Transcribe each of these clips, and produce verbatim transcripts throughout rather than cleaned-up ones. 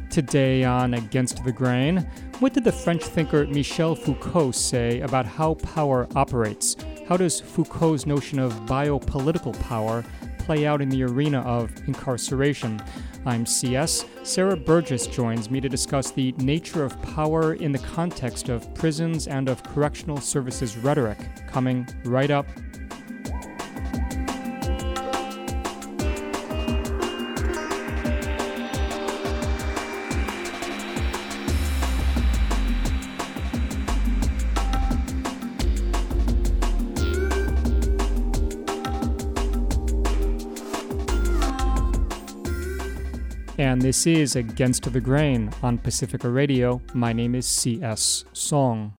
Today on Against the Grain, what did the French thinker Michel Foucault say about how power operates? How does Foucault's notion of biopolitical power play out in the arena of incarceration? I'm C S. Sarah Burgess joins me to discuss the nature of power in the context of prisons and of correctional services rhetoric, coming right up. And this is Against the Grain on Pacifica Radio. My name is C S. Song.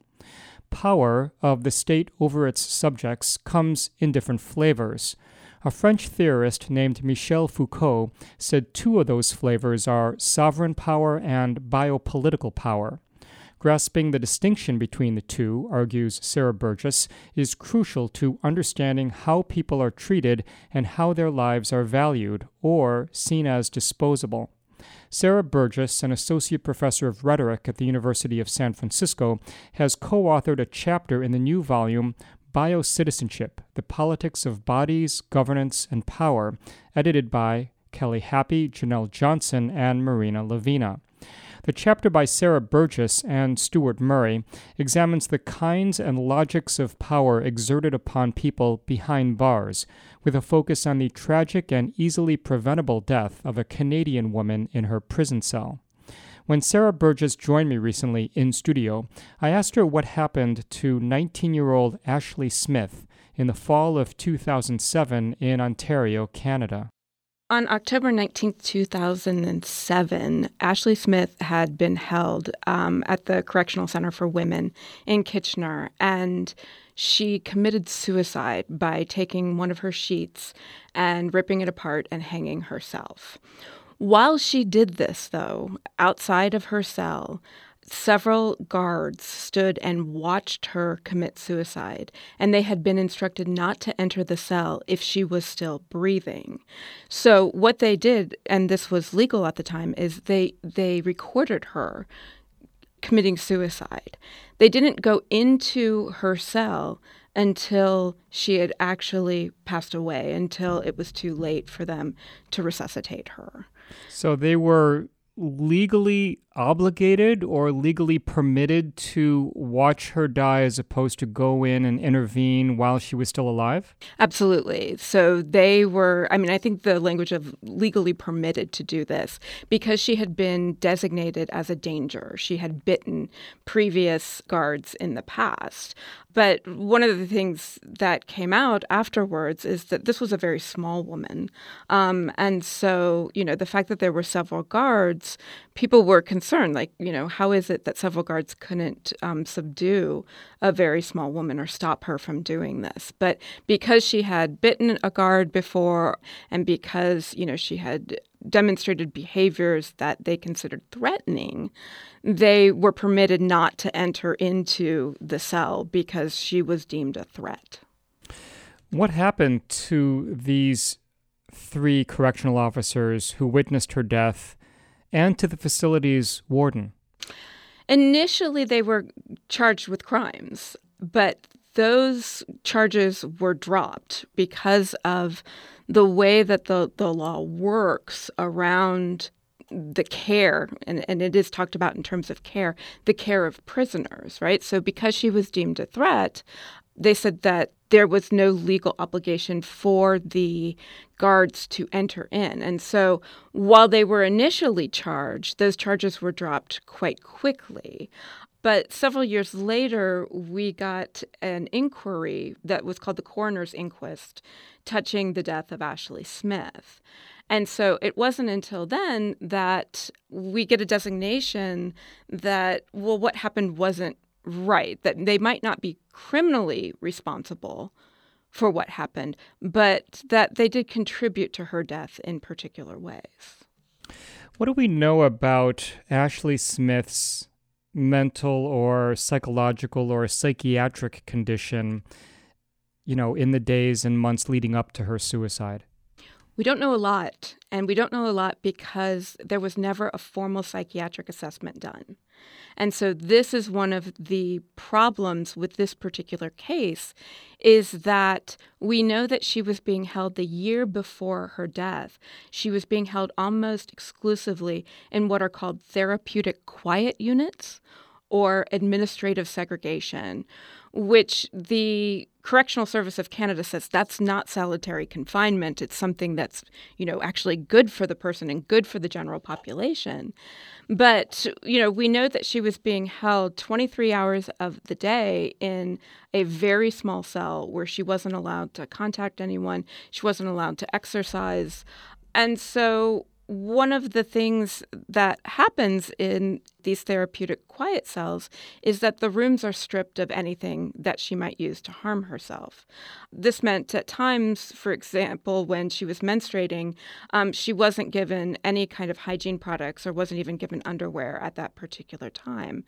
Power of the state over its subjects comes in different flavors. A French theorist named Michel Foucault said two of those flavors are sovereign power and biopolitical power. Grasping the distinction between the two, argues Sarah Burgess, is crucial to understanding how people are treated and how their lives are valued, or seen as disposable. Sarah Burgess, an associate professor of rhetoric at the University of San Francisco, has co-authored a chapter in the new volume, Biocitizenship, The Politics of Bodies, Governance, and Power, edited by Kelly Happy, Janelle Johnson, and Marina Lavina. The chapter by Sarah Burgess and Stuart Murray examines the kinds and logics of power exerted upon people behind bars, with a focus on the tragic and easily preventable death of a Canadian woman in her prison cell. When Sarah Burgess joined me recently in studio, I asked her what happened to nineteen-year-old Ashley Smith in the fall of two thousand seven in Ontario, Canada. On October nineteenth, two thousand seven, Ashley Smith had been held um, at the Correctional Center for Women in Kitchener, and she committed suicide by taking one of her sheets and ripping it apart and hanging herself. While she did this, though, outside of her cell, several guards stood and watched her commit suicide, and they had been instructed not to enter the cell if she was still breathing. So what they did, and this was legal at the time, is they they recorded her committing suicide. They didn't go into her cell until she had actually passed away, until it was too late for them to resuscitate her. So they were legally obligated or legally permitted to watch her die as opposed to go in and intervene while she was still alive? Absolutely. So they were, I mean, I think the language of legally permitted to do this because she had been designated as a danger. She had bitten previous guards in the past. But one of the things that came out afterwards is that this was a very small woman. Um, and so, you know, the fact that there were several guards, people were concerned, like, you know, how is it that several guards couldn't um, subdue a very small woman or stop her from doing this? But because she had bitten a guard before and because, you know, she had demonstrated behaviors that they considered threatening, they were permitted not to enter into the cell because she was deemed a threat. What happened to these three correctional officers who witnessed her death and to the facility's warden? Initially, they were charged with crimes, but those charges were dropped because of the way that the, the law works around the care, and, and it is talked about in terms of care, the care of prisoners, right? So because she was deemed a threat, they said that there was no legal obligation for the guards to enter in. And so while they were initially charged, those charges were dropped quite quickly. But several years later, we got an inquiry that was called the Coroner's Inquest touching the death of Ashley Smith. And so it wasn't until then that we get a designation that, well, what happened wasn't right, that they might not be criminally responsible for what happened, but that they did contribute to her death in particular ways. What do we know about Ashley Smith's mental or psychological or psychiatric condition, you know, in the days and months leading up to her suicide? We don't know a lot, and we don't know a lot because there was never a formal psychiatric assessment done. And so this is one of the problems with this particular case, is that we know that she was being held the year before her death. She was being held almost exclusively in what are called therapeutic quiet units or administrative segregation, which the Correctional Service of Canada says that's not solitary confinement. It's something that's, you know, actually good for the person and good for the general population. But, you know, we know that she was being held twenty-three hours of the day in a very small cell where she wasn't allowed to contact anyone. She wasn't allowed to exercise. And so one of the things that happens in these therapeutic quiet cells is that the rooms are stripped of anything that she might use to harm herself. This meant at times, for example, when she was menstruating, um, she wasn't given any kind of hygiene products or wasn't even given underwear at that particular time.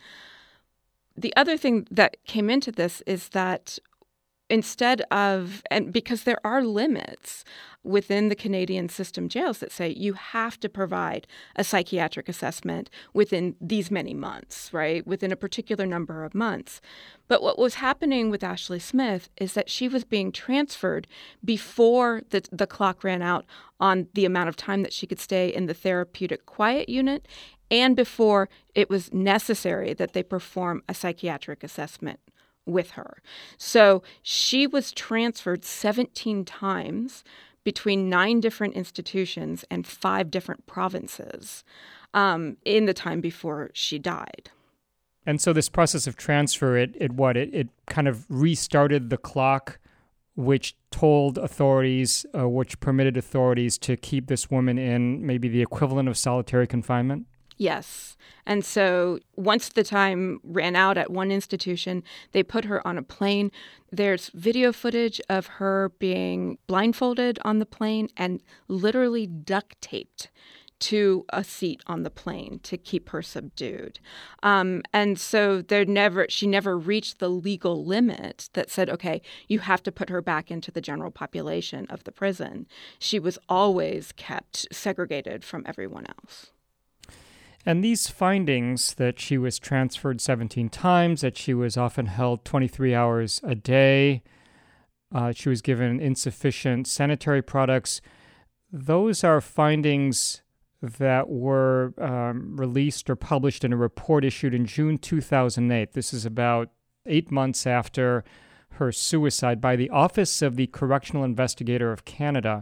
The other thing that came into this is that instead of, and because there are limits within the Canadian system jails that say you have to provide a psychiatric assessment within these many months, right? Within a particular number of months. But what was happening with Ashley Smith is that she was being transferred before the, the clock ran out on the amount of time that she could stay in the therapeutic quiet unit and before it was necessary that they perform a psychiatric assessment with her. So she was transferred seventeen times between nine different institutions and five different provinces um, in the time before she died. And so this process of transfer, it it what it it kind of restarted the clock, which told authorities, uh, which permitted authorities to keep this woman in maybe the equivalent of solitary confinement. Yes. And so once the time ran out at one institution, they put her on a plane. There's video footage of her being blindfolded on the plane and literally duct taped to a seat on the plane to keep her subdued. Um, and so there never, she never reached the legal limit that said, okay, you have to put her back into the general population of the prison. She was always kept segregated from everyone else. And these findings that she was transferred seventeen times, that she was often held twenty-three hours a day, uh, she was given insufficient sanitary products, those are findings that were um, released or published in a report issued in June two thousand eight. This is about eight months after her suicide by the Office of the Correctional Investigator of Canada.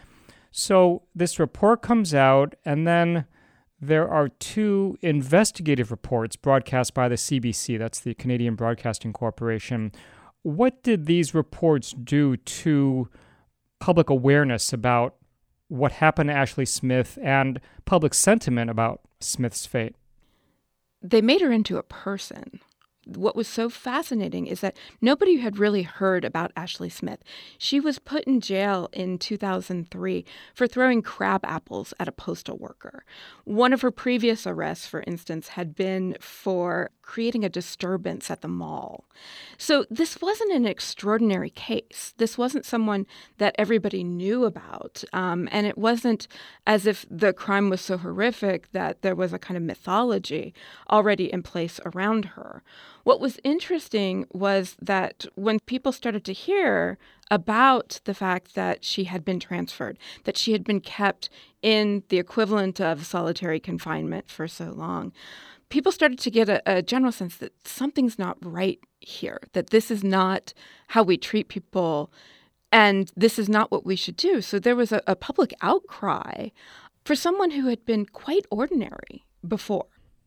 So this report comes out, and then there are two investigative reports broadcast by the C B C, that's the Canadian Broadcasting Corporation. What did these reports do to public awareness about what happened to Ashley Smith and public sentiment about Smith's fate? They made her into a person. What was so fascinating is that nobody had really heard about Ashley Smith. She was put in jail in two thousand three for throwing crab apples at a postal worker. One of her previous arrests, for instance, had been for creating a disturbance at the mall. So this wasn't an extraordinary case. This wasn't someone that everybody knew about. Um, and it wasn't as if the crime was so horrific that there was a kind of mythology already in place around her. What was interesting was that when people started to hear about the fact that she had been transferred, that she had been kept in the equivalent of solitary confinement for so long, people started to get a, a general sense that something's not right here, that this is not how we treat people, and this is not what we should do. So there was a, a public outcry for someone who had been quite ordinary before.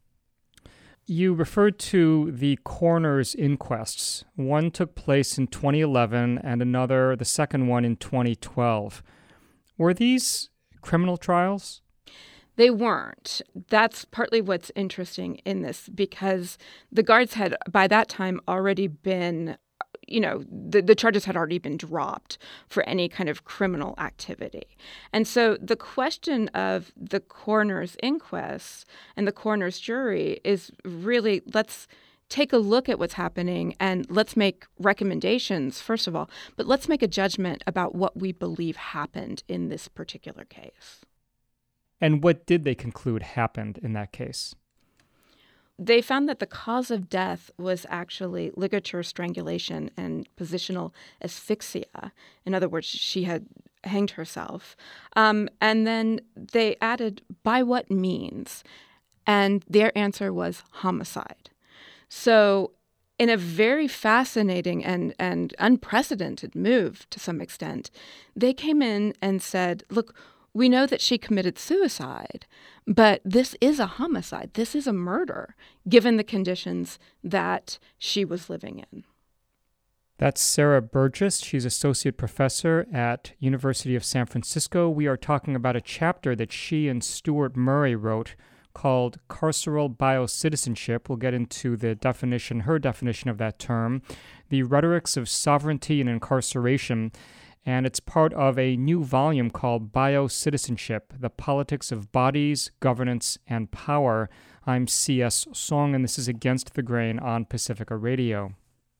You referred to the coroner's inquests. One took place in twenty eleven and another, the second one, in twenty twelve. Were these criminal trials? They weren't. That's partly what's interesting in this, because the guards had, by that time, already been, you know, the, the charges had already been dropped for any kind of criminal activity. And so the question of the coroner's inquest and the coroner's jury is really, let's take a look at what's happening and let's make recommendations, first of all, but let's make a judgment about what we believe happened in this particular case. And what did they conclude happened in that case? They found that the cause of death was actually ligature strangulation and positional asphyxia. In other words, she had hanged herself. Um, and then they added, by what means? And their answer was homicide. So in a very fascinating and, and unprecedented move to some extent, they came in and said, look, we know that she committed suicide, but this is a homicide. This is a murder, given the conditions that she was living in. That's Sarah Burgess. She's associate professor at University of San Francisco. We are talking about a chapter that she and Stuart Murray wrote called Carceral Biocitizenship. We'll get into the definition, her definition of that term, the rhetorics of sovereignty and incarceration. And it's part of a new volume called Biocitizenship, The Politics of Bodies, Governance, and Power. I'm C S. Song, and this is Against the Grain on Pacifica Radio.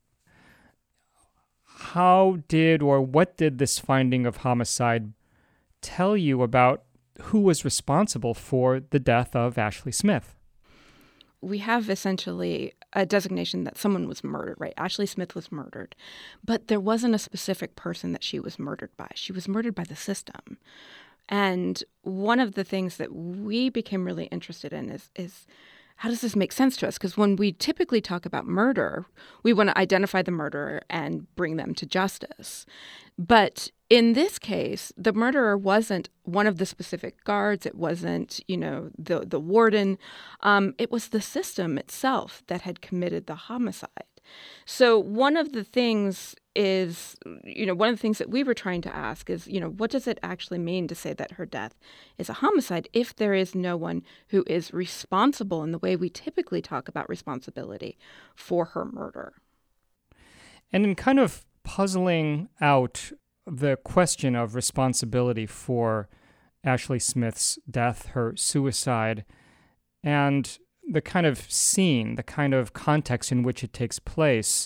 How did or what did this finding of homicide tell you about who was responsible for the death of Ashley Smith? We have essentially a designation that someone was murdered, right? Ashley Smith was murdered, but there wasn't a specific person that she was murdered by. She was murdered by the system. And one of the things that we became really interested in is, is how does this make sense to us? Because when we typically talk about murder, we want to identify the murderer and bring them to justice. But in this case, the murderer wasn't one of the specific guards. It wasn't, you know, the, the warden. Um, it was the system itself that had committed the homicide. So one of the things is, you know, one of the things that we were trying to ask is, you know, what does it actually mean to say that her death is a homicide if there is no one who is responsible in the way we typically talk about responsibility for her murder? And in kind of puzzling out the question of responsibility for Ashley Smith's death, her suicide, and the kind of scene, the kind of context in which it takes place,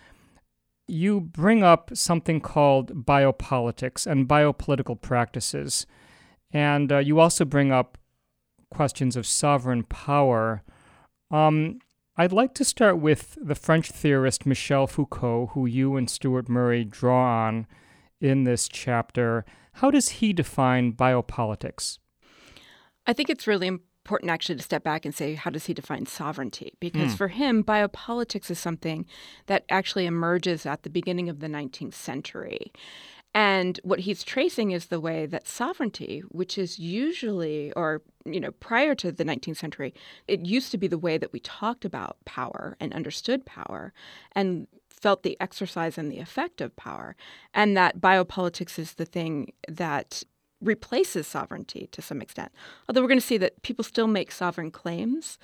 you bring up something called biopolitics and biopolitical practices. And uh, you also bring up questions of sovereign power. Um, I'd like to start with the French theorist Michel Foucault, who you and Stuart Murray draw on in this chapter. How does he define biopolitics? I think it's really important actually to step back and say, how does he define sovereignty? Because mm. for him, biopolitics is something that actually emerges at the beginning of the nineteenth century. And what he's tracing is the way that sovereignty, which is usually, or, you know, prior to the nineteenth century, it used to be the way that we talked about power and understood power and felt the exercise and the effect of power. And that biopolitics is the thing that replaces sovereignty to some extent. Although we're going to see that people still make sovereign claims.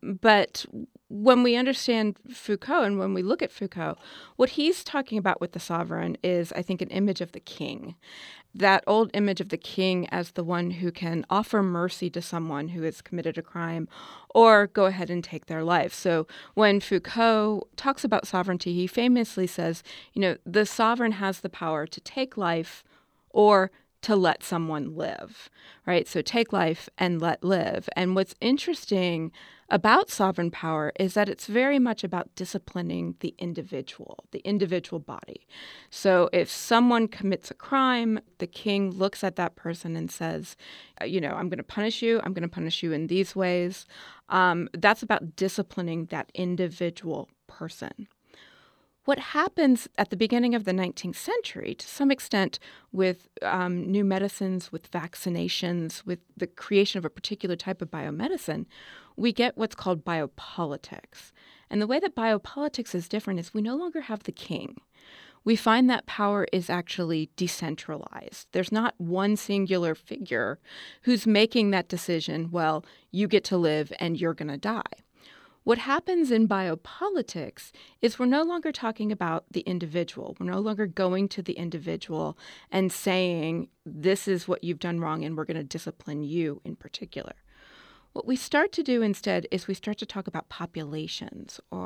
But when we understand Foucault and when we look at Foucault, what he's talking about with the sovereign is, I think, an image of the king. That old image of the king as the one who can offer mercy to someone who has committed a crime or go ahead and take their life. So when Foucault talks about sovereignty, he famously says, you know, the sovereign has the power to take life or to let someone live, right? So take life and let live. And what's interesting about sovereign power is that it's very much about disciplining the individual, the individual body. So if someone commits a crime, the king looks at that person and says, you know, I'm going to punish you. I'm going to punish you in these ways. Um, that's about disciplining that individual person. What happens at the beginning of the nineteenth century, to some extent, with um, new medicines, with vaccinations, with the creation of a particular type of biomedicine, we get what's called biopolitics. And the way that biopolitics is different is we no longer have the king. We find that power is actually decentralized. There's not one singular figure who's making that decision, well, you get to live and you're going to die. What happens in biopolitics is we're no longer talking about the individual. We're no longer going to the individual and saying, this is what you've done wrong and we're going to discipline you in particular. What we start to do instead is we start to talk about populations or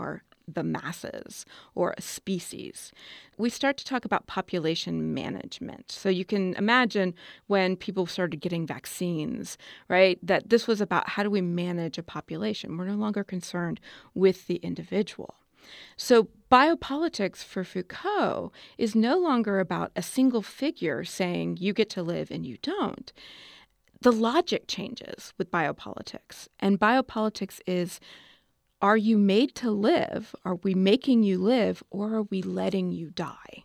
the masses or a species. We start to talk about population management. So you can imagine when people started getting vaccines, right, that this was about how do we manage a population. We're no longer concerned with the individual. So biopolitics for Foucault is no longer about a single figure saying you get to live and you don't. The logic changes with biopolitics. And biopolitics is, are you made to live? Are we making you live, or are we letting you die?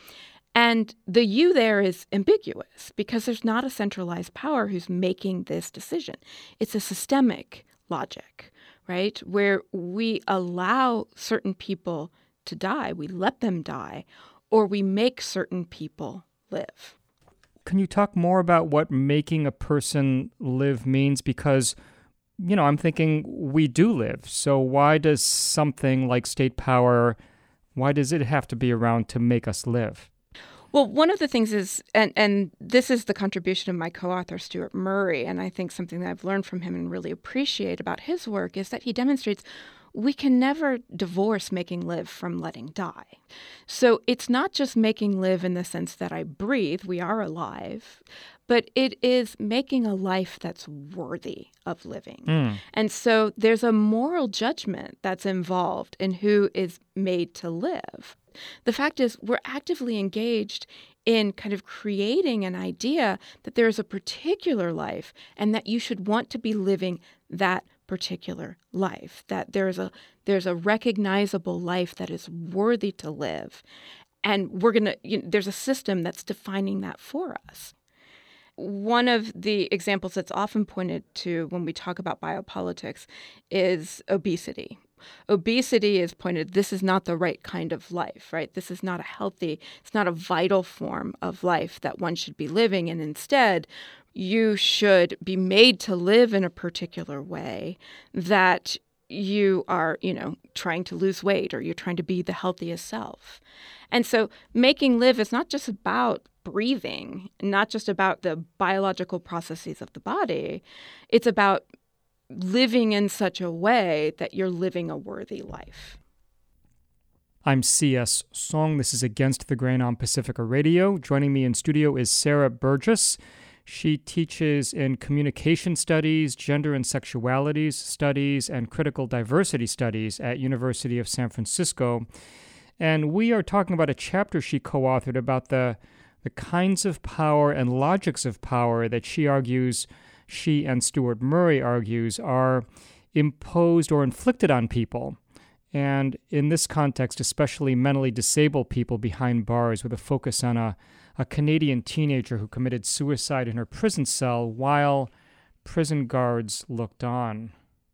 And the you there is ambiguous because there's not a centralized power who's making this decision. It's a systemic logic, right, where we allow certain people to die, we let them die, or we make certain people live. Can you talk more about what making a person live means? Because, you know, I'm thinking we do live. So why does something like state power, why does it have to be around to make us live? Well, one of the things is, and, and this is the contribution of my co-author, Stuart Murray, and I think something that I've learned from him and really appreciate about his work is that he demonstrates we can never divorce making live from letting die. So it's not just making live in the sense that I breathe, we are alive, but it is making a life that's worthy of living. Mm. And so there's a moral judgment that's involved in who is made to live. The fact is we're actively engaged in kind of creating an idea that there is a particular life and that you should want to be living that particular life, that there's a there's a recognizable life that is worthy to live. And we're going to, you know, there's a system that's defining that for us. One of the examples that's often pointed to when we talk about biopolitics is obesity. Obesity is pointed, this is not the right kind of life, right? This is not a healthy, it's not a vital form of life that one should be living. And instead, you should be made to live in a particular way that you are, you know, trying to lose weight or you're trying to be the healthiest self. And so making live is not just about breathing, not just about the biological processes of the body. It's about living in such a way that you're living a worthy life. I'm C S. Song. This is Against the Grain on Pacifica Radio. Joining me in studio is Sarah Burgess. She teaches in communication studies, gender and sexualities studies, and critical diversity studies at University of San Francisco. And we are talking about a chapter she co-authored about the, the kinds of power and logics of power that she argues, she and Stuart Murray argues, are imposed or inflicted on people. And in this context, especially mentally disabled people behind bars, with a focus on a a Canadian teenager who committed suicide in her prison cell while prison guards looked on.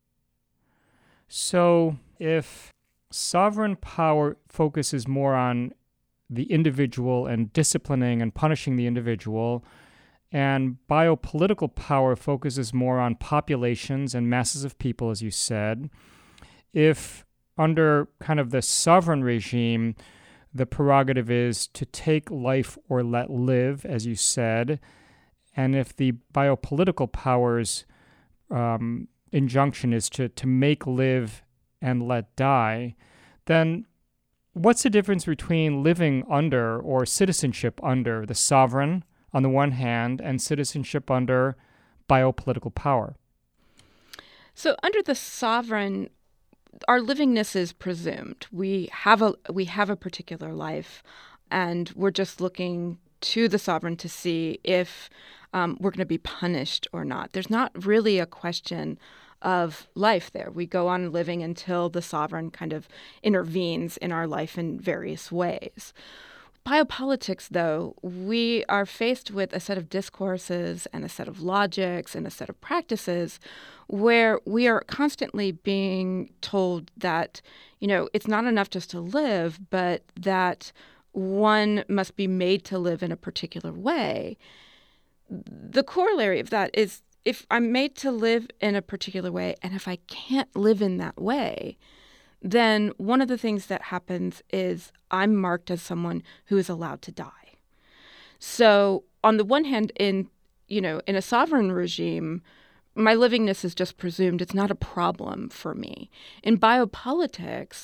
So if sovereign power focuses more on the individual and disciplining and punishing the individual, and biopolitical power focuses more on populations and masses of people, as you said, if under kind of the sovereign regime, the prerogative is to take life or let live, as you said, and if the biopolitical power's um, injunction is to, to make live and let die, then what's the difference between living under or citizenship under the sovereign on the one hand and citizenship under biopolitical power? So under the sovereign, our livingness is presumed. We have a we have a particular life, and we're just looking to the sovereign to see if um, we're going to be punished or not. There's not really a question of life there. We go on living until the sovereign kind of intervenes in our life in various ways. Biopolitics, though, we are faced with a set of discourses and a set of logics and a set of practices where we are constantly being told that, you know, it's not enough just to live, but that one must be made to live in a particular way. The corollary of that is if I'm made to live in a particular way, and if I can't live in that way, then one of the things that happens is I'm marked as someone who is allowed to die. So on the one hand, in you know, in a sovereign regime, my livingness is just presumed. It's not a problem for me. In biopolitics,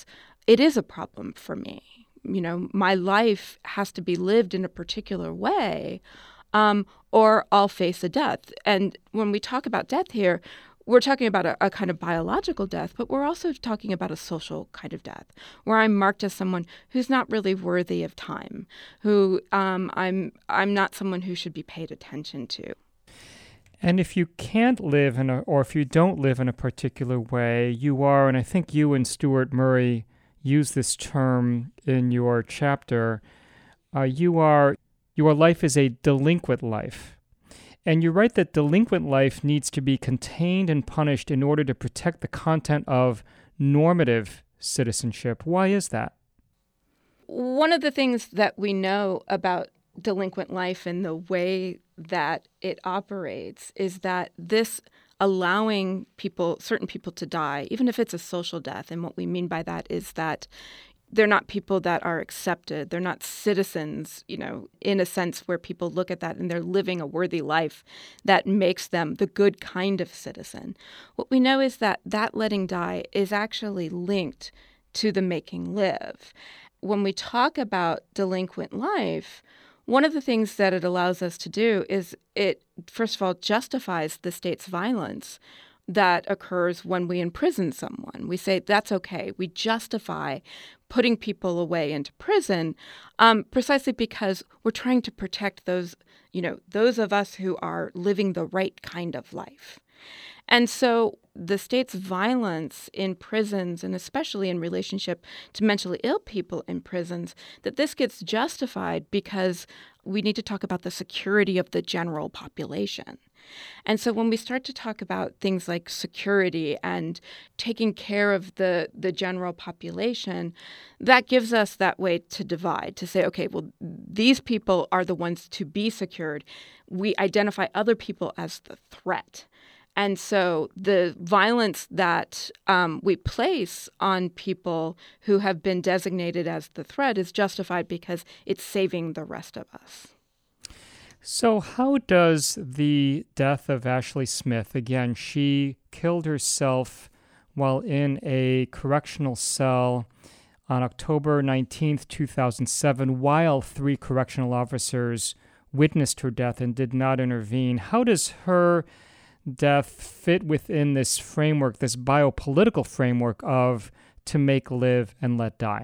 it is a problem for me. You know, my life has to be lived in a particular way, um, or I'll face a death. And when we talk about death here, we're talking about a, a kind of biological death, but we're also talking about a social kind of death, where I'm marked as someone who's not really worthy of time, who um, I'm I'm not someone who should be paid attention to. And if you can't live in a, or if you don't live in a particular way, you are, and I think you and Stuart Murray use this term in your chapter, uh, you are, your life is a delinquent life. And you write that delinquent life needs to be contained and punished in order to protect the content of normative citizenship. Why is that? One of the things that we know about delinquent life and the way that it operates is that this allowing people, certain people to die, even if it's a social death, and what we mean by that is that they're not people that are accepted. They're not citizens, you know, in a sense where people look at that and they're living a worthy life that makes them the good kind of citizen. What we know is that that letting die is actually linked to the making live. When we talk about delinquent life, one of the things that it allows us to do is it, first of all, justifies the state's violence that occurs when we imprison someone. We say that's okay. We justify putting people away into prison um, precisely because we're trying to protect those, you know, those of us who are living the right kind of life. And so the state's violence in prisons, and especially in relationship to mentally ill people in prisons, that this gets justified because we need to talk about the security of the general population. And so when we start to talk about things like security and taking care of the, the general population, that gives us that way to divide, to say, okay, well, these people are the ones to be secured. We identify other people as the threat. And so the violence that um, we place on people who have been designated as the threat is justified because it's saving the rest of us. So how does the death of Ashley Smith, again, she killed herself while in a correctional cell on October nineteenth, two thousand seven, while three correctional officers witnessed her death and did not intervene. How does her death fit within this framework, this biopolitical framework of to make live and let die?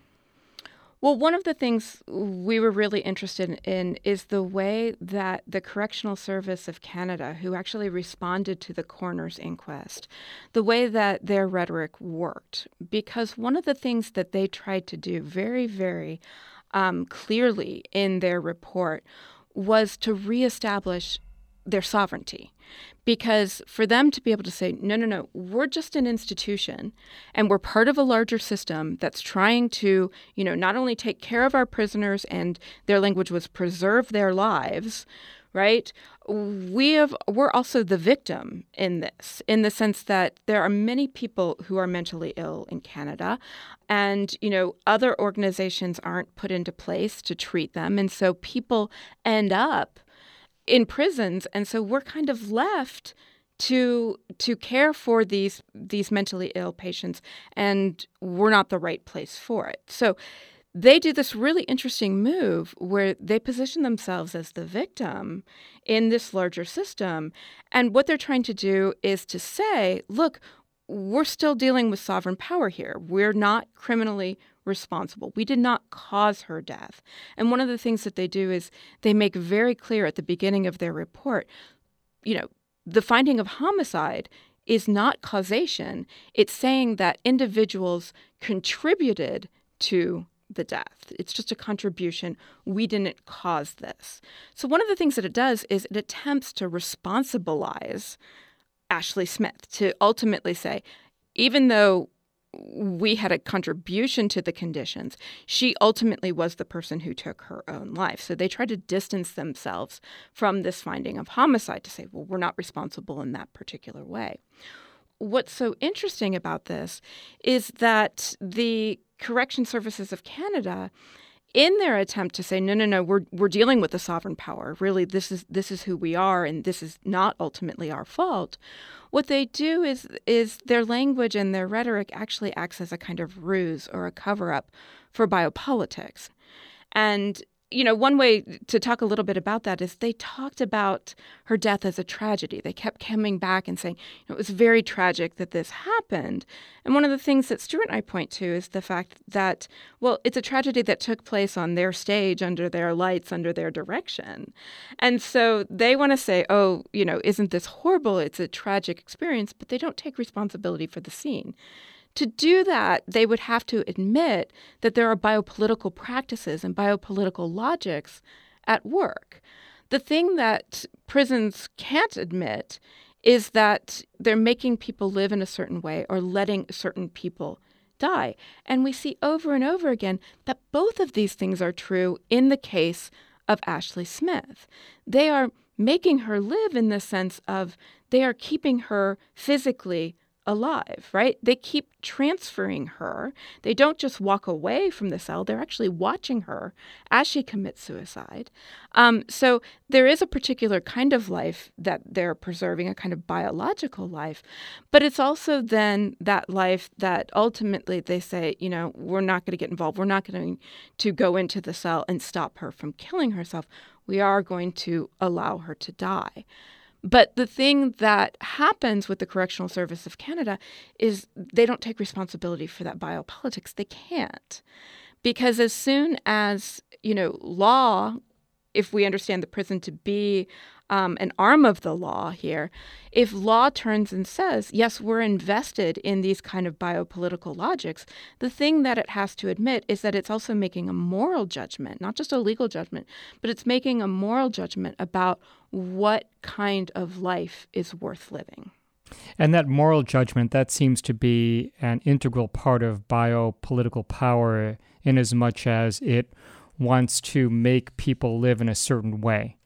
Well, one of the things we were really interested in is the way that the Correctional Service of Canada, who actually responded to the coroner's inquest, the way that their rhetoric worked. Because one of the things that they tried to do very, very um, clearly in their report was to reestablish their sovereignty. Because for them to be able to say, no, no, no, we're just an institution and we're part of a larger system that's trying to, you know, not only take care of our prisoners, and their language was preserve their lives, right? We have, we're also the victim in this, in the sense that there are many people who are mentally ill in Canada, and, you know, other organizations aren't put into place to treat them. And so people end up in prisons, and so we're kind of left to to care for these these mentally ill patients, and we're not the right place for it. So they do this really interesting move where they position themselves as the victim in this larger system, and what they're trying to do is to say, look, we're still dealing with sovereign power here. We're not criminally responsible. We did not cause her death. And one of the things that they do is they make very clear at the beginning of their report, you know, the finding of homicide is not causation. It's saying that individuals contributed to the death. It's just a contribution. We didn't cause this. So one of the things that it does is it attempts to responsibilize Ashley Smith, to ultimately say, even though we had a contribution to the conditions, she ultimately was the person who took her own life. So they tried to distance themselves from this finding of homicide to say, well, we're not responsible in that particular way. What's so interesting about this is that the Correction Services of Canada in their attempt to say, no, no, no, we're we're dealing with a sovereign power. Really, this is this is who we are, and this is not ultimately our fault. What they do is is their language and their rhetoric actually acts as a kind of ruse or a cover-up for biopolitics. And you know, one way to talk a little bit about that is they talked about her death as a tragedy. They kept coming back and saying, you know, it was very tragic that this happened. And one of the things that Stuart and I point to is the fact that, well, it's a tragedy that took place on their stage, under their lights, under their direction. And so they want to say, oh, you know, isn't this horrible? It's a tragic experience, but they don't take responsibility for the scene. To do that, they would have to admit that there are biopolitical practices and biopolitical logics at work. The thing that prisons can't admit is that they're making people live in a certain way or letting certain people die. And we see over and over again that both of these things are true in the case of Ashley Smith. They are making her live in the sense of they are keeping her physically alive, right? They keep transferring her. They don't just walk away from the cell. They're actually watching her as she commits suicide. Um, so there is a particular kind of life that they're preserving, a kind of biological life. But it's also then that life that ultimately they say, you know, we're not going to get involved. We're not going to go into the cell and stop her from killing herself. We are going to allow her to die. But the thing that happens with the Correctional Service of Canada is they don't take responsibility for that biopolitics. They can't. Because as soon as, you know, law, if we understand the prison to be um, an arm of the law here, if law turns and says, yes, we're invested in these kind of biopolitical logics, the thing that it has to admit is that it's also making a moral judgment, not just a legal judgment, but it's making a moral judgment about what kind of life is worth living. And that moral judgment, that seems to be an integral part of biopolitical power in as much as it wants to make people live in a certain way.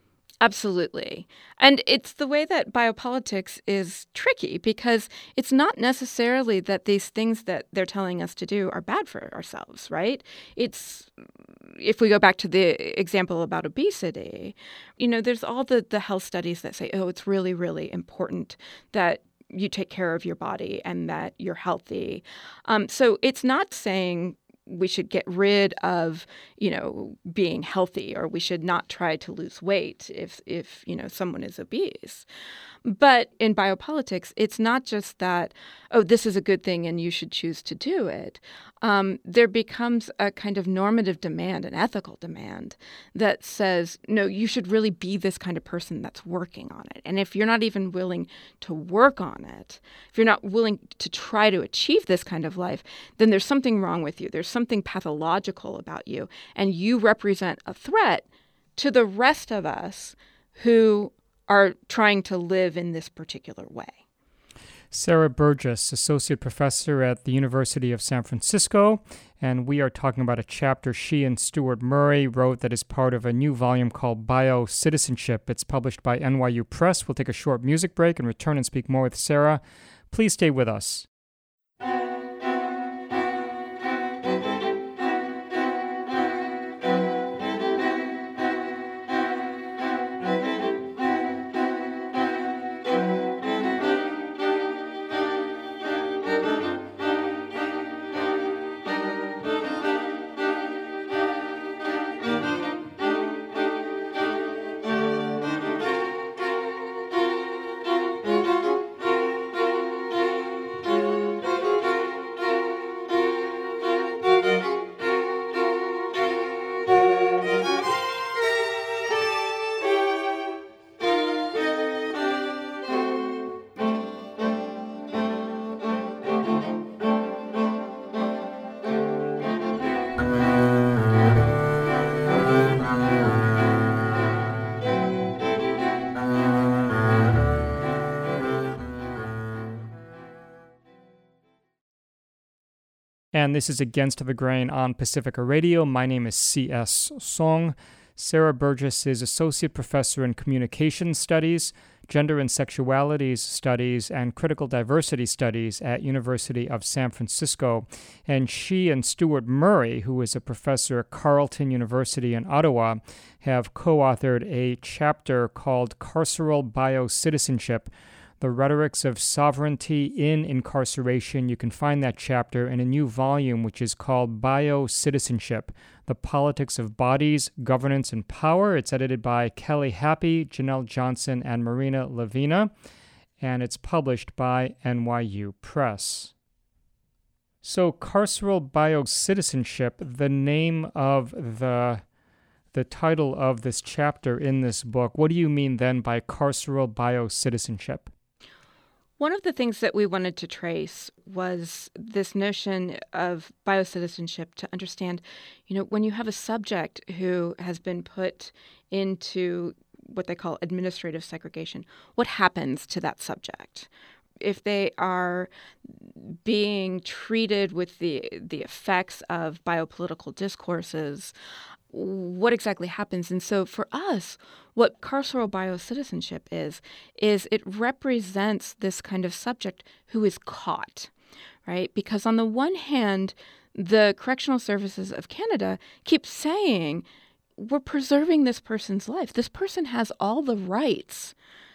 Absolutely. And it's the way that biopolitics is tricky because it's not necessarily that these things that they're telling us to do are bad for ourselves, right? It's, if we go back to the example about obesity, you know, there's all the, the health studies that say, oh, it's really, really important that you take care of your body and that you're healthy. Um, so it's not saying we should get rid of, you know, being healthy, or we should not try to lose weight if, if you know, someone is obese. But in biopolitics, it's not just that, oh, this is a good thing and you should choose to do it. Um, there becomes a kind of normative demand, an ethical demand that says, no, you should really be this kind of person that's working on it. And if you're not even willing to work on it, if you're not willing to try to achieve this kind of life, then there's something wrong with you. There's something pathological about you. And you represent a threat to the rest of us who are trying to live in this particular way. Sarah Burgess, Associate Professor at the University of San Francisco, and we are talking about a chapter she and Stuart Murray wrote that is part of a new volume called Biocitizenship. It's published by N Y U Press. We'll take a short music break and return and speak more with Sarah. Please stay with us. And this is Against the Grain on Pacifica Radio. My name is C S. Song. Sarah Burgess is Associate Professor in Communication Studies, Gender and Sexualities Studies, and Critical Diversity Studies at University of San Francisco. And she and Stuart Murray, who is a professor at Carleton University in Ottawa, have co-authored a chapter called Carceral Biocitizenship, The Rhetorics of Sovereignty in Incarceration. You can find that chapter in a new volume, which is called Biocitizenship, The Politics of Bodies, Governance, and Power. It's edited by Kelly Happy, Janelle Johnson, and Marina Lavina, and it's published by N Y U Press. So, Carceral Biocitizenship, the name of the the title of this chapter in this book, what do you mean then by carceral biocitizenship? One of the things that we wanted to trace was this notion of biocitizenship to understand, you know, when you have a subject who has been put into what they call administrative segregation, what happens to that subject? If they are being treated with the the effects of biopolitical discourses, what exactly happens? And so for us, what carceral biocitizenship is, is it represents this kind of subject who is caught, right? Because on the one hand, the Correctional Services of Canada keep saying, we're preserving this person's life. This person has all the rights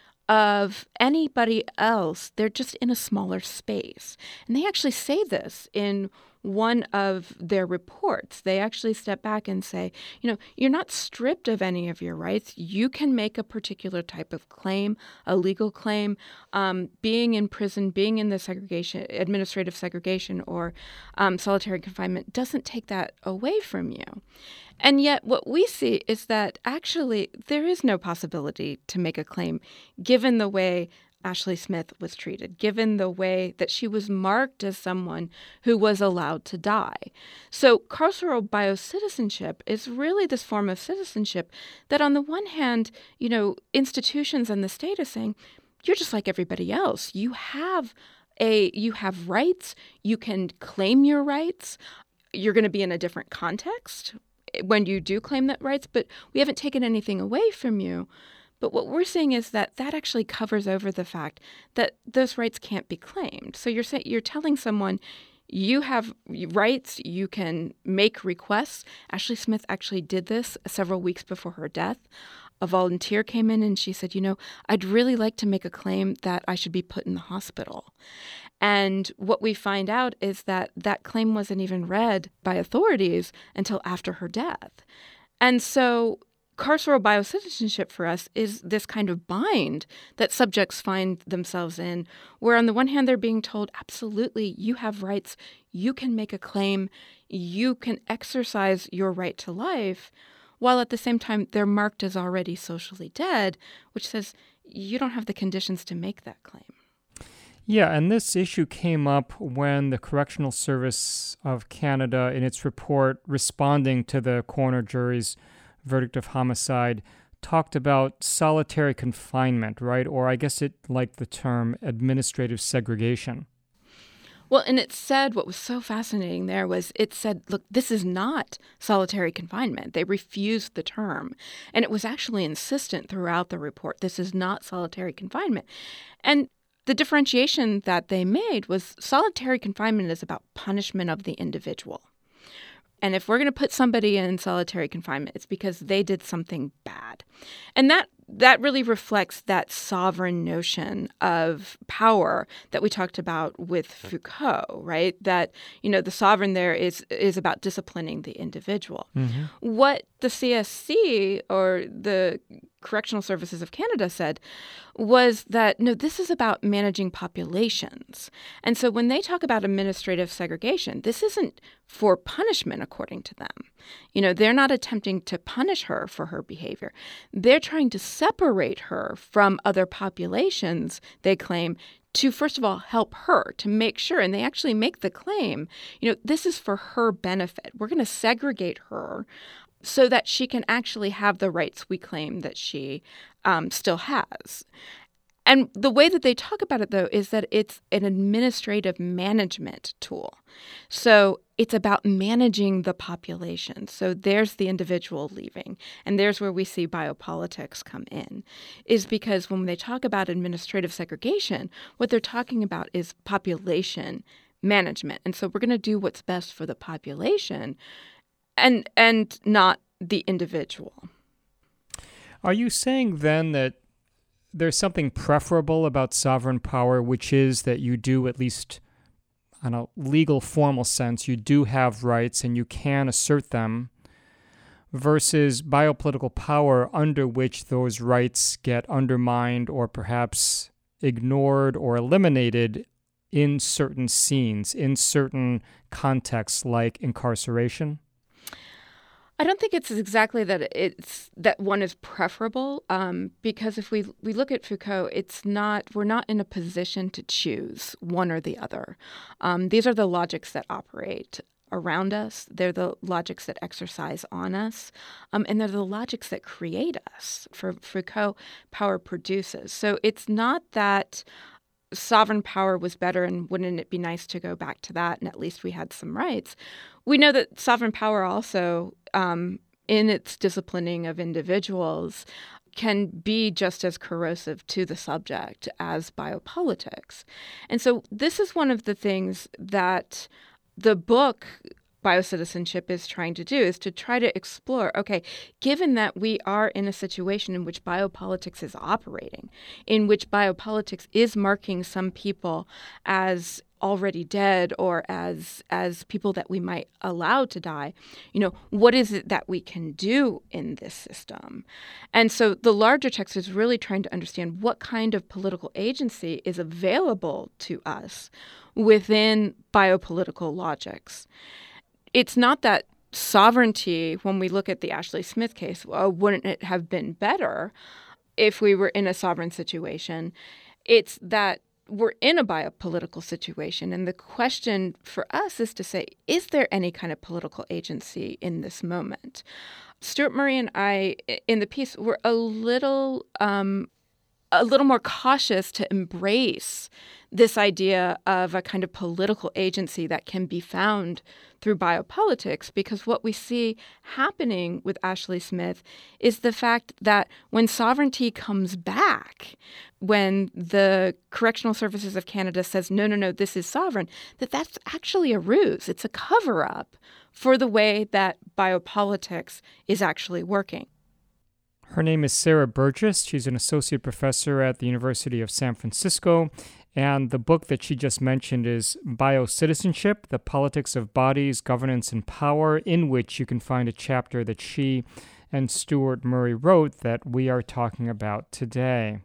of anybody else. They're just in a smaller space. And they actually say this in one of their reports. They actually step back and say, you know, you're not stripped of any of your rights. You can make a particular type of claim, a legal claim. Um, being in prison, being in the segregation, administrative segregation or um, solitary confinement doesn't take that away from you. And yet what we see is that actually there is no possibility to make a claim given the way Ashley Smith was treated, given the way that she was marked as someone who was allowed to die. So carceral biocitizenship is really this form of citizenship that on the one hand, you know, institutions and the state is saying, you're just like everybody else. You have a you have rights. You can claim your rights. You're going to be in a different context when you do claim that rights, but we haven't taken anything away from you. But what we're seeing is that that actually covers over the fact that those rights can't be claimed. So you're saying you're telling someone you have rights, you can make requests. Ashley Smith actually did this several weeks before her death. A volunteer came in and she said, you know, I'd really like to make a claim that I should be put in the hospital. And what we find out is that that claim wasn't even read by authorities until after her death. And so carceral biocitizenship for us is this kind of bind that subjects find themselves in, where on the one hand, they're being told, absolutely, you have rights, you can make a claim, you can exercise your right to life, while at the same time, they're marked as already socially dead, which says you don't have the conditions to make that claim. Yeah, and this issue came up when the Correctional Service of Canada, in its report responding to the coroner jury's verdict of homicide, talked about solitary confinement, right? Or I guess it liked the term administrative segregation. Well, and it said what was so fascinating there was it said, look, this is not solitary confinement. They refused the term. And it was actually insistent throughout the report, this is not solitary confinement. And the differentiation that they made was solitary confinement is about punishment of the individual. And if we're going to put somebody in solitary confinement, it's because they did something bad. And that that really reflects that sovereign notion of power that we talked about with Foucault, right? That, you know, the sovereign there is is about disciplining the individual. Mm-hmm. What the C S C or the Correctional Services of Canada said was that, no, this is about managing populations. And so when they talk about administrative segregation, this isn't for punishment, according to them. You know, they're not attempting to punish her for her behavior. They're trying to separate her from other populations, they claim, to, first of all, help her, to make sure, and they actually make the claim, you know, this is for her benefit. We're going to segregate her so that she can actually have the rights we claim that she um, still has. And the way that they talk about it, though, is that it's an administrative management tool. So it's about managing the population. So there's the individual leaving. And there's where we see biopolitics come in, is because when they talk about administrative segregation, what they're talking about is population management. And so we're going to do what's best for the population and and not the individual. Are you saying then that there's something preferable about sovereign power, which is that you do, at least in a legal formal sense, you do have rights and you can assert them, versus biopolitical power under which those rights get undermined or perhaps ignored or eliminated in certain scenes, in certain contexts like incarceration? I don't think it's exactly that it's that one is preferable, um, because if we we look at Foucault, it's not we're not in a position to choose one or the other. Um, these are the logics that operate around us. They're the logics that exercise on us, um, and they're the logics that create us. For Foucault, power produces. So it's not that sovereign power was better and wouldn't it be nice to go back to that and at least we had some rights. We know that sovereign power also, um, in its disciplining of individuals, can be just as corrosive to the subject as biopolitics. And so this is one of the things that the book Biocitizenship is trying to do, is to try to explore, okay, given that we are in a situation in which biopolitics is operating, in which biopolitics is marking some people as already dead or as as people that we might allow to die, you know, what is it that we can do in this system? And so the larger text is really trying to understand what kind of political agency is available to us within biopolitical logics. It's not that sovereignty, when we look at the Ashley Smith case, well, wouldn't it have been better if we were in a sovereign situation? It's that we're in a biopolitical situation. And the question for us is to say, is there any kind of political agency in this moment? Stuart Murray and I, in the piece, were a little um, a little more cautious to embrace this idea of a kind of political agency that can be found through biopolitics, because what we see happening with Ashley Smith is the fact that when sovereignty comes back, when the Correctional Services of Canada says, no, no, no, this is sovereign, that that's actually a ruse. It's a cover-up for the way that biopolitics is actually working. Her name is Sarah Burgess. She's an associate professor at the University of San Francisco. And the book that she just mentioned is Biocitizenship, The Politics of Bodies, Governance, and Power, in which you can find a chapter that she and Stuart Murray wrote that we are talking about today.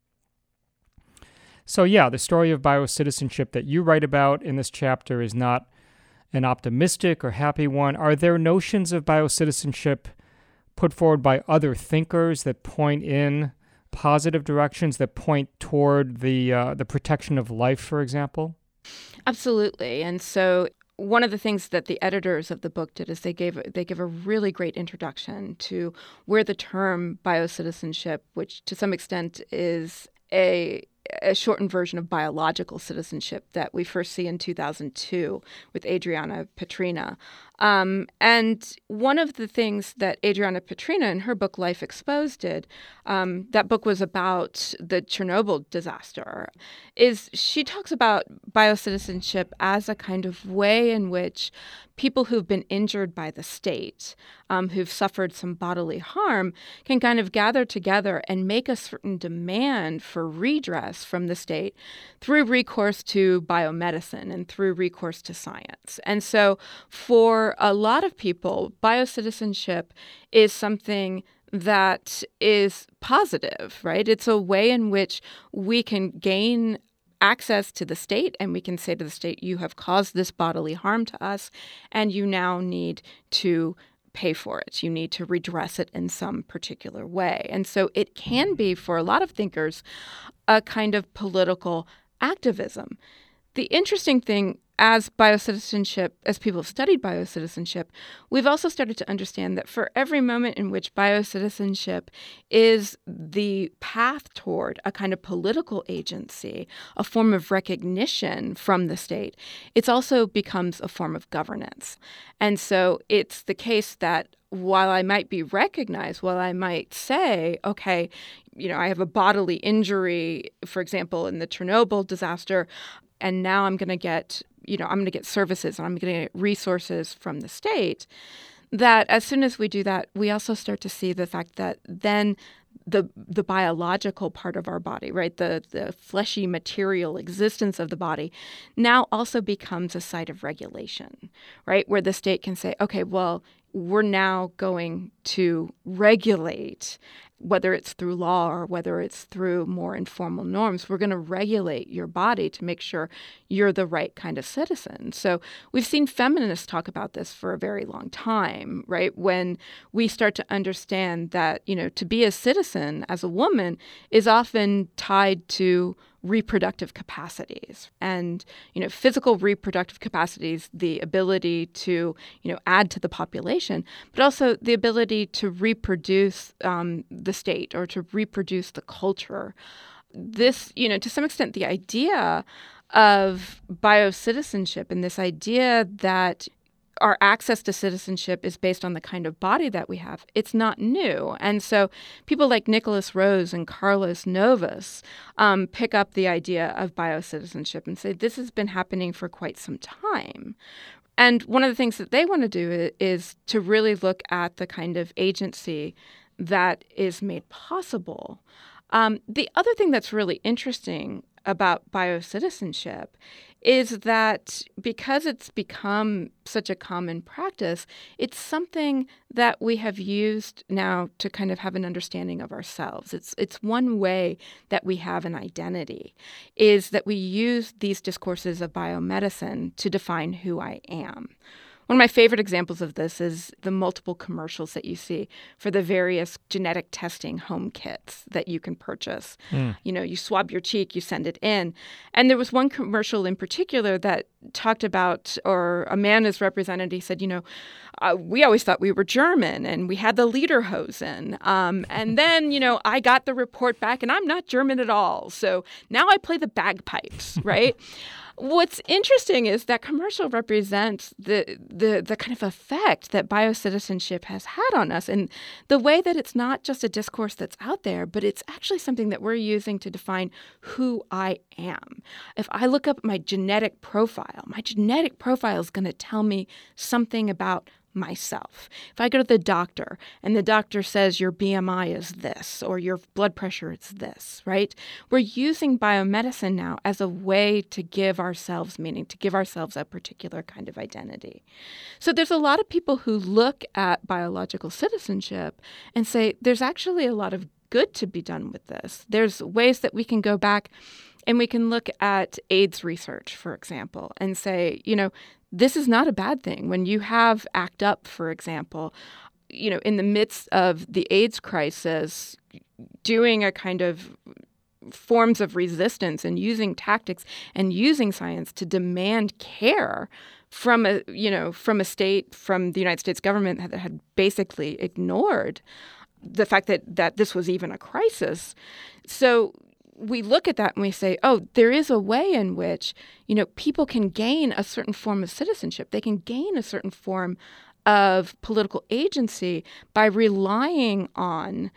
So yeah, the story of biocitizenship that you write about in this chapter is not an optimistic or happy one. Are there notions of biocitizenship put forward by other thinkers that point in positive directions, that point toward the uh, the protection of life, for example? Absolutely. And so one of the things that the editors of the book did is they gave they give a really great introduction to where the term biocitizenship, which to some extent is a a shortened version of biological citizenship that we first see in two thousand two with Adriana Petrina. Um, and one of the things that Adriana Petrina in her book Life Exposed did, um, that book was about the Chernobyl disaster, is she talks about biocitizenship as a kind of way in which people who've been injured by the state, um, who've suffered some bodily harm, can kind of gather together and make a certain demand for redress from the state through recourse to biomedicine and through recourse to science. And so for a lot of people, biocitizenship is something that is positive, right? It's a way in which we can gain access to the state, and we can say to the state, you have caused this bodily harm to us, and you now need to pay for it. You need to redress it in some particular way. And so it can be, for a lot of thinkers, a kind of political activism. The interesting thing, as biocitizenship, as people have studied biocitizenship, we've also started to understand that for every moment in which biocitizenship is the path toward a kind of political agency, a form of recognition from the state, it also becomes a form of governance. And so it's the case that while I might be recognized, while I might say, okay, you know, I have a bodily injury, for example, in the Chernobyl disaster, and now I'm going to get, you know, I'm going to get services and I'm going to get resources from the state, that as soon as we do that, we also start to see the fact that then the the biological part of our body, right, the, the fleshy material existence of the body now also becomes a site of regulation, right, where the state can say, okay, well, we're now going to regulate, whether it's through law or whether it's through more informal norms, we're going to regulate your body to make sure you're the right kind of citizen. So we've seen feminists talk about this for a very long time, right? When we start to understand that, you know, to be a citizen as a woman is often tied to reproductive capacities and, you know, physical reproductive capacities, the ability to, you know, add to the population, but also the ability to reproduce um, the state or to reproduce the culture. This, you know, to some extent, the idea of biocitizenship and this idea that our access to citizenship is based on the kind of body that we have, it's not new. And so people like Nicholas Rose and Carlos Novas um, pick up the idea of biocitizenship and say this has been happening for quite some time. And one of the things that they want to do is to really look at the kind of agency that is made possible. Um, the other thing that's really interesting about biocitizenship is that because it's become such a common practice, it's something that we have used now to kind of have an understanding of ourselves. It's it's one way that we have an identity, is that we use these discourses of biomedicine to define who I am. One of my favorite examples of this is the multiple commercials that you see for the various genetic testing home kits that you can purchase. Mm. You know, you swab your cheek, you send it in. And there was one commercial in particular that talked about, or a man is represented, he said, you know, uh, we always thought we were German and we had the Lederhosen. Um, and then, you know, I got the report back and I'm not German at all. So now I play the bagpipes, right? What's interesting is that commercial represents the, the the kind of effect that biocitizenship has had on us, and the way that it's not just a discourse that's out there, but it's actually something that we're using to define who I am. If I look up my genetic profile, my genetic profile is going to tell me something about myself. If I go to the doctor and the doctor says your B M I is this or your blood pressure is this, right? We're using biomedicine now as a way to give ourselves meaning, to give ourselves a particular kind of identity. So there's a lot of people who look at biological citizenship and say there's actually a lot of good to be done with this. There's ways that we can go back and we can look at AIDS research, for example, and say, you know, this is not a bad thing. When you have ACT UP, for example, you know, in the midst of the AIDS crisis, doing a kind of forms of resistance and using tactics and using science to demand care from a, you know, from a state, from the United States government that had basically ignored the fact that, that this was even a crisis. So we look at that and we say, oh, there is a way in which, you know, people can gain a certain form of citizenship. They can gain a certain form of political agency by relying on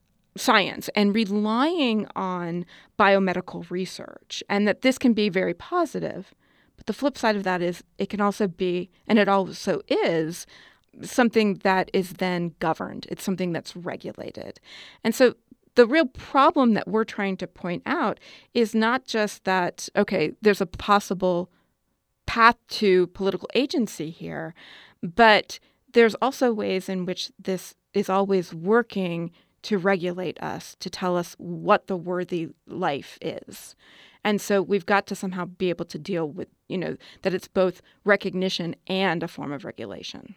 science and relying on biomedical research, and that this can be very positive. But the flip side of that is it can also be, and it also is, something that is then governed. It's something that's regulated. And so the real problem that we're trying to point out is not just that, okay, there's a possible path to political agency here, but there's also ways in which this is always working to regulate us, to tell us what the worthy life is. And so we've got to somehow be able to deal with, you know, that it's both recognition and a form of regulation.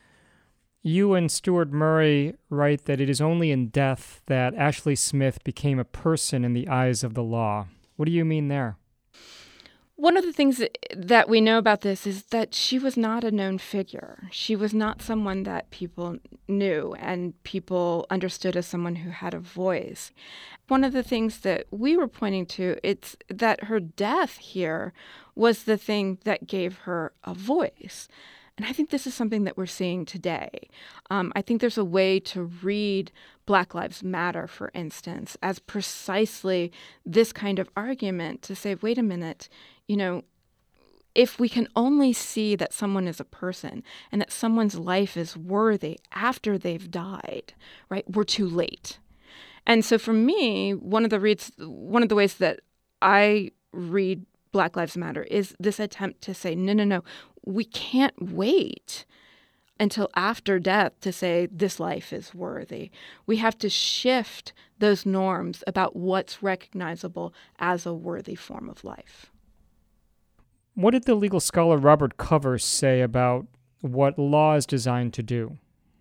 You and Stuart Murray write that it is only in death that Ashley Smith became a person in the eyes of the law. What do you mean there? One of the things that that we know about this is that she was not a known figure. She was not someone that people knew and people understood as someone who had a voice. One of the things that we were pointing to, it's that her death here was the thing that gave her a voice. And I think this is something that we're seeing today. Um, I think there's a way to read Black Lives Matter, for instance, as precisely this kind of argument to say, wait a minute, you know, if we can only see that someone is a person and that someone's life is worthy after they've died, right, we're too late. And so for me, one of the reads, one of the ways that I read Black Lives Matter is this attempt to say, no, no, no, we can't wait until after death to say this life is worthy. We have to shift those norms about what's recognizable as a worthy form of life. What did the legal scholar Robert Covers say about what law is designed to do?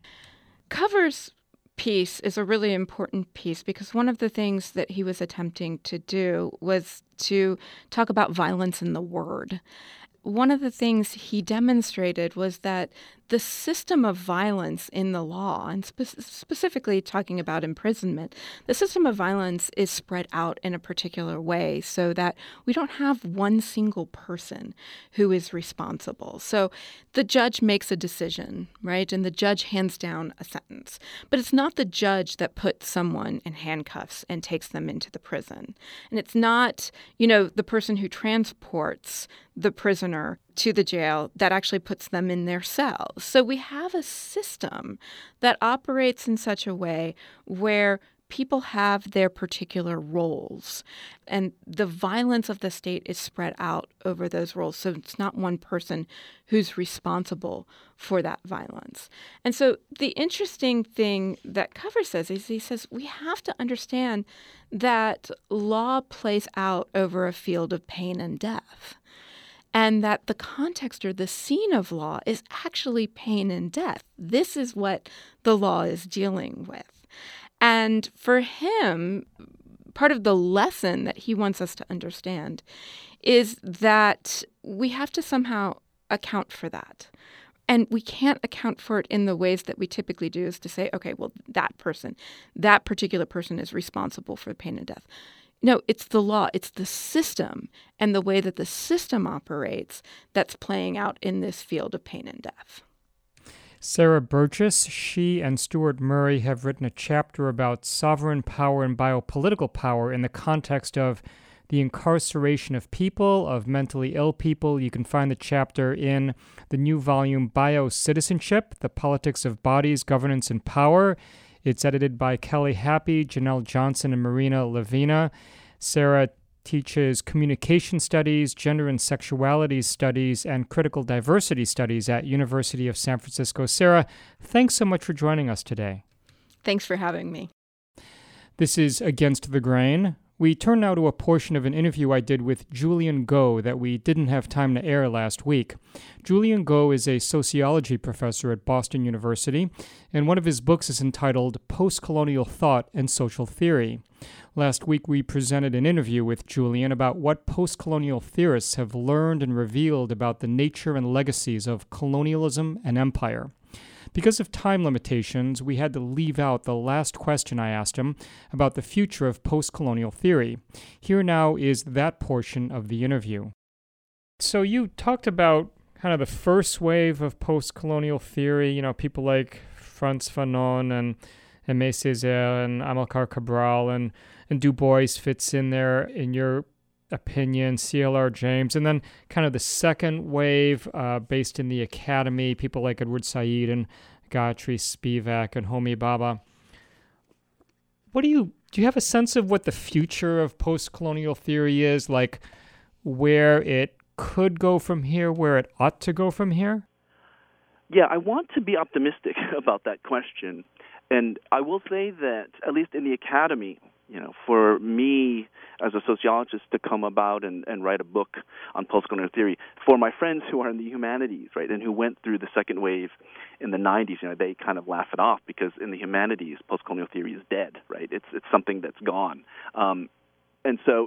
Covers' piece is a really important piece because one of the things that he was attempting to do was to talk about violence in the word. One of the things he demonstrated was that the system of violence in the law, and spe- specifically talking about imprisonment, the system of violence is spread out in a particular way so that we don't have one single person who is responsible. So the judge makes a decision, right? And the judge hands down a sentence. But it's not the judge that puts someone in handcuffs and takes them into the prison. And it's not, you know, the person who transports the prisoner to the jail that actually puts them in their cells. So we have a system that operates in such a way where people have their particular roles, and the violence of the state is spread out over those roles. So it's not one person who's responsible for that violence. And so the interesting thing that Covers says is he says we have to understand that law plays out over a field of pain and death. And that the context or the scene of law is actually pain and death. This is what the law is dealing with. And for him, part of the lesson that he wants us to understand is that we have to somehow account for that. And we can't account for it in the ways that we typically do, is to say, okay, well, that person, that particular person is responsible for pain and death. No, it's the law, it's the system and the way that the system operates that's playing out in this field of pain and death. Sarah Burgess, she and Stuart Murray have written a chapter about sovereign power and biopolitical power in the context of the incarceration of people, of mentally ill people. You can find the chapter in the new volume, Biocitizenship, The Politics of Bodies, Governance, and Power. It's edited by Kelly Happy, Janelle Johnson, and Marina Levina. Sarah teaches communication studies, gender and sexuality studies, and critical diversity studies at University of San Francisco. Sarah, thanks so much for joining us today. Thanks for having me. This is Against the Grain. We turn now to a portion of an interview I did with Julian Go that we didn't have time to air last week. Julian Go is a sociology professor at Boston University, and one of his books is entitled Post-Colonial Thought and Social Theory. Last week we presented an interview with Julian about what post-colonial theorists have learned and revealed about the nature and legacies of colonialism and empire. Because of time limitations, we had to leave out the last question I asked him about the future of post-colonial theory. Here now is that portion of the interview. So you talked about kind of the first wave of post-colonial theory, you know, people like Frantz Fanon and Aimé Césaire and Amilcar Cabral and, and Du Bois fits in there in your opinion, C L R James, and then kind of the second wave uh, based in the academy, people like Edward Said and Gayatri Spivak and Homi Bhabha. What do you, do you have a sense of what the future of post-colonial theory is, like where it could go from here, where it ought to go from here? Yeah, I want to be optimistic about that question. And I will say that, at least in the academy, you know, for me as a sociologist to come about and, and write a book on post-colonial theory, for my friends who are in the humanities, right, and who went through the second wave in the nineties, you know, they kind of laugh it off because in the humanities, post-colonial theory is dead, right? It's it's something that's gone. Um, and so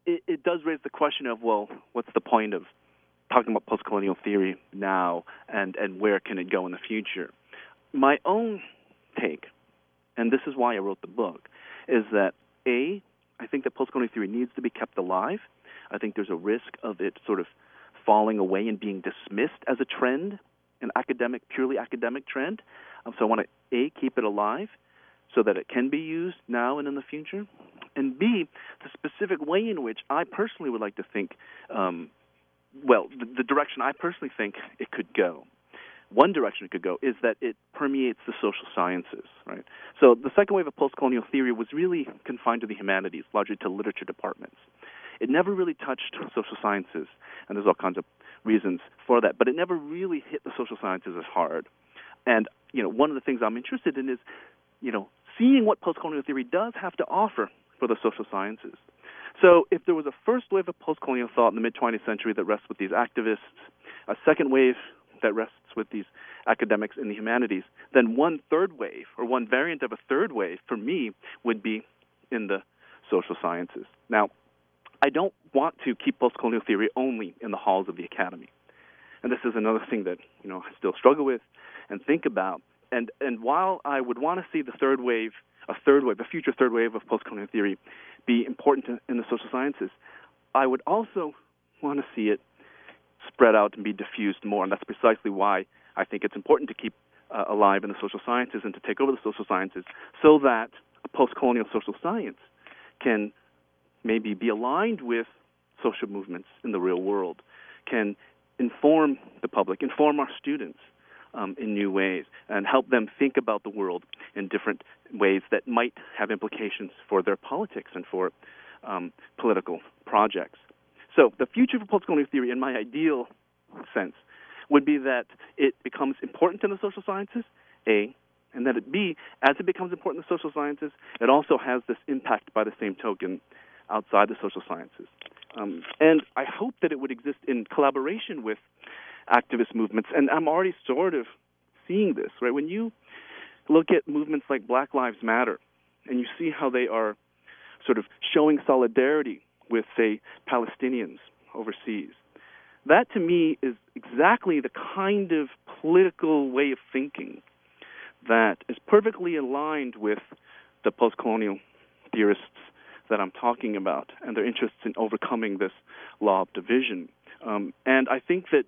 it, it does raise the question of, well, what's the point of talking about post-colonial theory now, and, and where can it go in the future? My own take, and this is why I wrote the book, is that, A, I think that post-colonial theory needs to be kept alive. I think there's a risk of it sort of falling away and being dismissed as a trend, an academic, purely academic trend. Um, so I want to, A, keep it alive so that it can be used now and in the future, and B, the specific way in which I personally would like to think, um, well, the, the direction I personally think it could go. One direction it could go is that it permeates the social sciences, right? So the second wave of post-colonial theory was really confined to the humanities, largely to literature departments. It never really touched social sciences, and there's all kinds of reasons for that, but it never really hit the social sciences as hard. And, you know, one of the things I'm interested in is, you know, seeing what post-colonial theory does have to offer for the social sciences. So if there was a first wave of post-colonial thought in the mid-twentieth century that rests with these activists, a second wave that rests with these academics in the humanities, then one third wave, or one variant of a third wave, for me, would be in the social sciences. Now, I don't want to keep post-colonial theory only in the halls of the academy. And this is another thing that, you know, I still struggle with and think about. And and while I would want to see the third wave, a third wave, a future third wave of post-colonial theory be important to, in the social sciences, I would also want to see it spread out and be diffused more. And that's precisely why I think it's important to keep uh, alive in the social sciences and to take over the social sciences, so that a post-colonial social science can maybe be aligned with social movements in the real world, can inform the public, inform our students um, in new ways, and help them think about the world in different ways that might have implications for their politics and for um, political projects. So the future for post-colonial theory, in my ideal sense, would be that it becomes important in the social sciences, A, and that it, B, as it becomes important in the social sciences, it also has this impact by the same token outside the social sciences. Um, and I hope that it would exist in collaboration with activist movements, and I'm already sort of seeing this, right? When you look at movements like Black Lives Matter, and you see how they are sort of showing solidarity with, say, Palestinians overseas, that to me is exactly the kind of political way of thinking that is perfectly aligned with the post-colonial theorists that I'm talking about and their interests in overcoming this law of division. Um, and I think that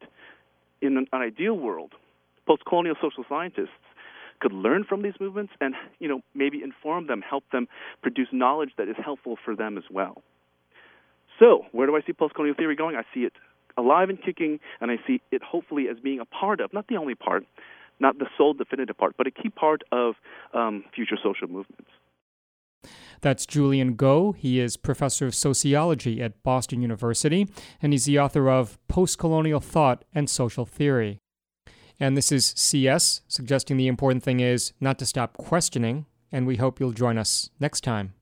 in an ideal world, post-colonial social scientists could learn from these movements and, you know, maybe inform them, help them produce knowledge that is helpful for them as well. So, where do I see post-colonial theory going? I see it alive and kicking, and I see it hopefully as being a part of, not the only part, not the sole definitive part, but a key part of um, future social movements. That's Julian Go. He is professor of sociology at Boston University, and he's the author of Post-Colonial Thought and Social Theory. And this is C S, suggesting the important thing is not to stop questioning, and we hope you'll join us next time.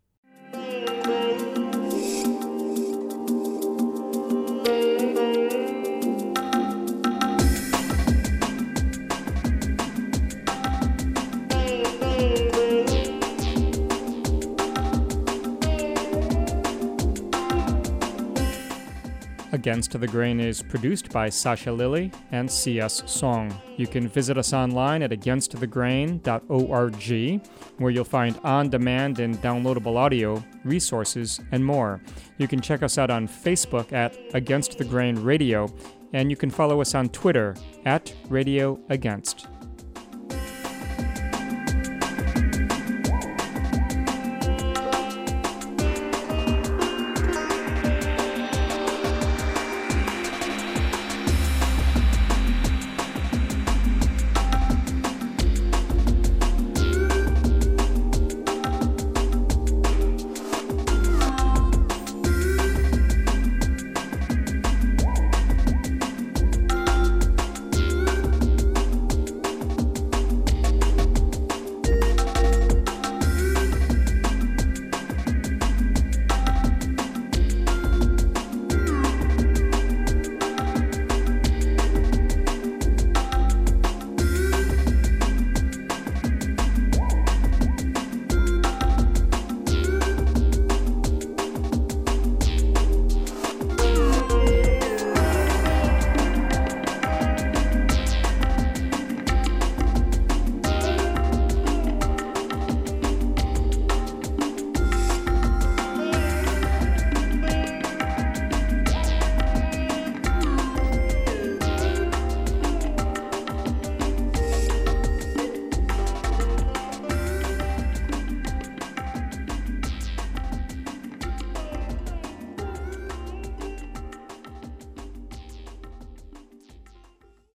Against the Grain is produced by Sasha Lilly and C S Song. You can visit us online at against the grain dot org, where you'll find on-demand and downloadable audio, resources, and more. You can check us out on Facebook at Against the Grain Radio, and you can follow us on Twitter at Radio Against.